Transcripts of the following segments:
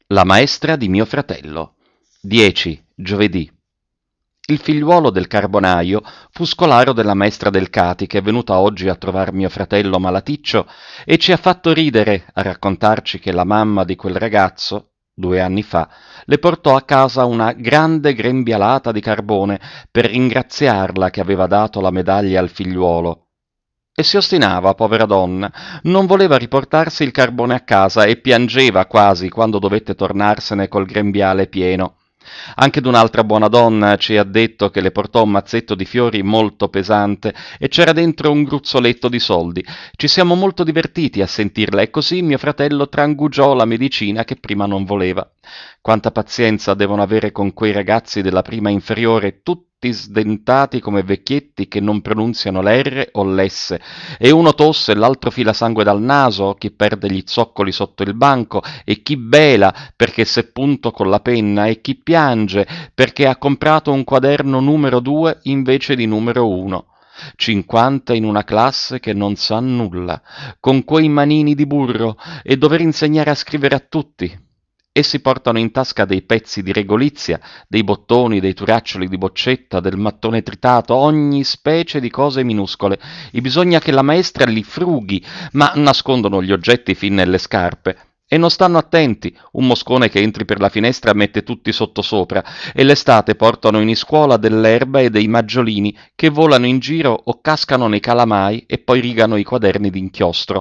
La maestra di mio fratello. 10. Giovedì. Il figliuolo del carbonaio fu scolaro della maestra del Cati che è venuta oggi a trovar mio fratello malaticcio e ci ha fatto ridere a raccontarci che la mamma di quel ragazzo, 2 anni fa, le portò a casa una grande grembialata di carbone per ringraziarla che aveva dato la medaglia al figliuolo. E si ostinava, povera donna, non voleva riportarsi il carbone a casa e piangeva quasi quando dovette tornarsene col grembiale pieno. Anche d'un'altra buona donna ci ha detto che le portò un mazzetto di fiori molto pesante e c'era dentro un gruzzoletto di soldi. Ci siamo molto divertiti a sentirla e così mio fratello trangugiò la medicina che prima non voleva. Quanta pazienza devono avere con quei ragazzi della prima inferiore, tutti sdentati come vecchietti che non pronunziano l'R o l'S, e uno tosse e l'altro fila sangue dal naso, chi perde gli zoccoli sotto il banco e chi bela perché s'è punto con la penna e chi piange perché ha comprato un quaderno numero 2 invece di numero 1. 50 in una classe che non sa nulla, con quei manini di burro e dover insegnare a scrivere a tutti. Essi portano in tasca dei pezzi di regolizia, dei bottoni, dei turaccioli di boccetta, del mattone tritato, ogni specie di cose minuscole, e bisogna che la maestra li frughi, ma nascondono gli oggetti fin nelle scarpe. E non stanno attenti, un moscone che entri per la finestra mette tutti sottosopra, e l'estate portano in iscuola dell'erba e dei maggiolini che volano in giro o cascano nei calamai e poi rigano i quaderni d'inchiostro.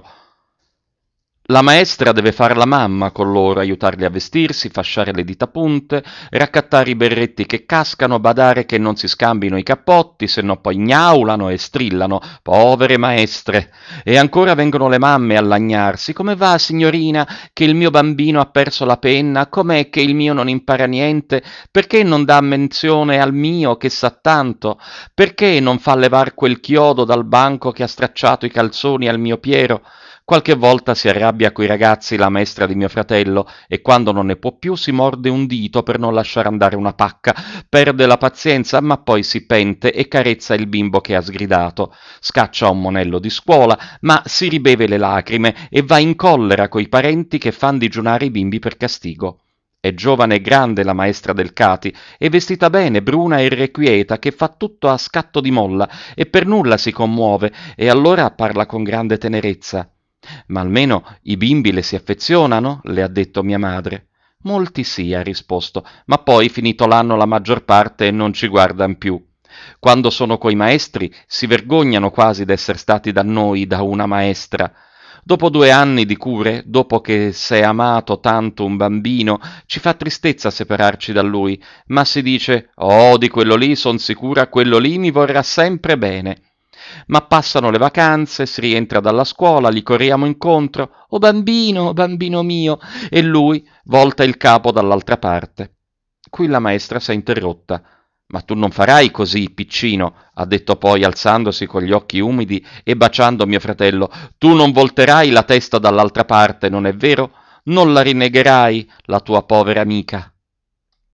La maestra deve far la mamma con loro, aiutarli a vestirsi, fasciare le dita punte, raccattare i berretti che cascano, badare che non si scambino i cappotti, se no poi gnaulano e strillano, povere maestre. E ancora vengono le mamme a lagnarsi. Come va, signorina, che il mio bambino ha perso la penna? Com'è che il mio non impara niente? Perché non dà menzione al mio che sa tanto? Perché non fa levar quel chiodo dal banco che ha stracciato i calzoni al mio Piero? Qualche volta si arrabbia coi ragazzi la maestra di mio fratello e quando non ne può più si morde un dito per non lasciare andare una pacca, perde la pazienza ma poi si pente e carezza il bimbo che ha sgridato, scaccia un monello di scuola ma si ribeve le lacrime e va in collera coi parenti che fan digiunare i bimbi per castigo. È giovane e grande la maestra del Cati, e vestita bene, bruna e irrequieta, che fa tutto a scatto di molla e per nulla si commuove e allora parla con grande tenerezza. Ma almeno i bimbi le si affezionano, le ha detto mia madre. Molti sì, ha risposto, ma poi finito l'anno la maggior parte non ci guardan più. Quando sono coi maestri si vergognano quasi d'essere stati da noi da una maestra. Dopo 2 anni di cure, dopo che s'è amato tanto un bambino, ci fa tristezza separarci da lui, ma si dice, oh, di quello lì son sicura, quello lì mi vorrà sempre bene. Ma passano le vacanze, si rientra dalla scuola, gli corriamo incontro, oh bambino mio, e lui volta il capo dall'altra parte. Qui la maestra s'è interrotta. Ma tu non farai così, piccino, ha detto poi alzandosi con gli occhi umidi e baciando mio fratello. Tu non volterai la testa dall'altra parte, non è vero? Non la rinnegherai, la tua povera amica.